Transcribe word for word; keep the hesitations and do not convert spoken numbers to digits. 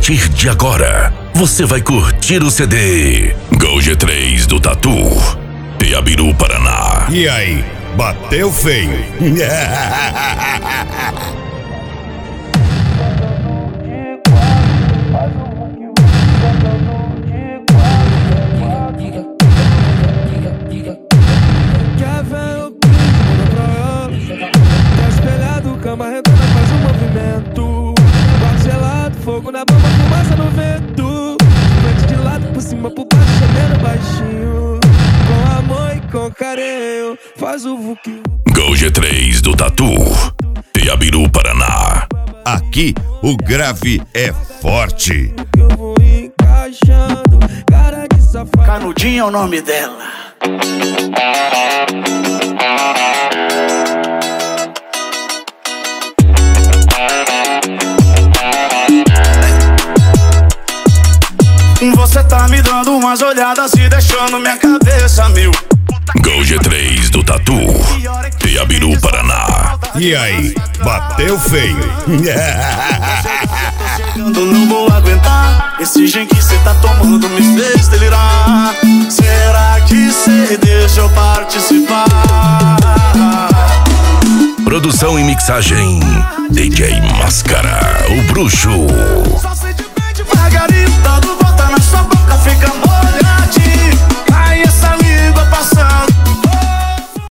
partir de agora, você vai curtir o C D Gol G três do Tatu, Iabiru, Paraná. E aí, bateu feio? Quer ver o clipe, manda pra ela. Tá espelhado, cama redonda, faz um movimento. Quarto gelado, fogo na bomba, fumaça no vento. Frente de lado, por cima, por baixo, gemendo baixinho. Com amor e com carinho, faz o vuki. Gol G três do Tatu, Iabiru, Paraná. Aqui o grave é forte. Eu vou encaixando, cara de safado. Canudinho é o nome dela. Você tá me dando umas olhadas e deixando minha cabeça mil. Gol G três do Tatu, Iabiru, Paraná. E aí, bateu feio? Eu não vou aguentar. Esse gin que cê tá tomando me fez delirar. Será que cê deixa eu participar? Produção e mixagem D J Máscara, o bruxo. Só se de bem devagarinho.